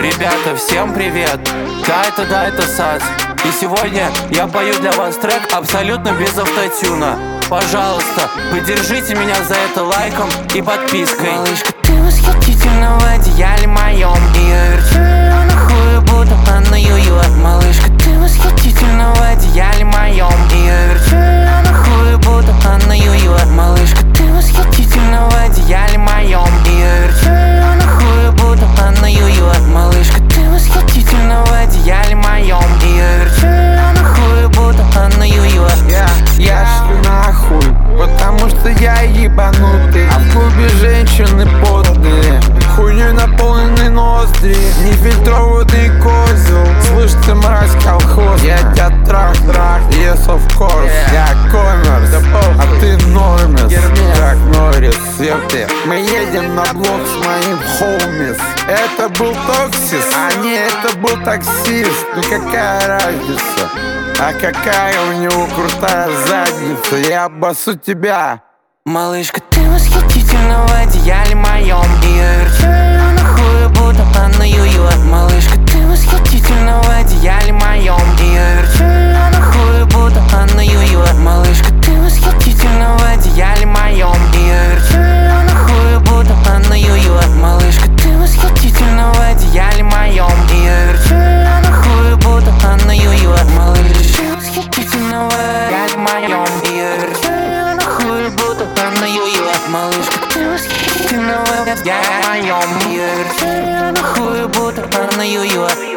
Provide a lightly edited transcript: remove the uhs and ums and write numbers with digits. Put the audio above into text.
Ребята, всем привет! Да, это Сац. И сегодня я пою для вас трек абсолютно без автотюна. Пожалуйста, поддержите меня за это лайком и подпиской. Малышка, ты восхитительна в одеяле моем, и я верчу ее на хуе, будто она юет. Малышка, ты восхитительна в одеяле моем, и я верчу ее на хуе, будто она юет. Малышка, ты восхитительна в одеяле моем, и я верчу ее на хуе, будто она юет. Малышка, ты восхитительна в одеяле моем, и я верчу ее на хуе, будто она юет. Я шлю нахуй, потому что я ебанутый, а в клубе женщины потные, хуйней наполнены ноздри, нефильтрованный козел. Слышь, ты мразь, колхоз, я тебя трах, yes of course. Я коммерс, а ты нормис, как Норрис, ёпты. Мы едем на блок с моим хоумис. Это был Токсис, а не, это был таксист. Ну какая разница? А какая у него крутая задница, я обоссу тебя. Малышка, ты восхитительна в одеяле моем, и я верчу ее на хуе, будто она юет. Малышка, ты восхитительна в одеяле моем, и я верчу ее на хуе, будто она юет. Малышка, ты восхитительна в одеяле моем, и я верчу ее на хуе, будто она юет. Малышка, ты восхитительна в одеяле моем, и я верчу ее на хуе, будто она юет. Малышка, ты восхитительна в одеяле моем, и я верчу ее на хуе, будто она юет. Малышка, ты восхитительна в одеяле моем, и я верчу ее на хуе, будто она юет.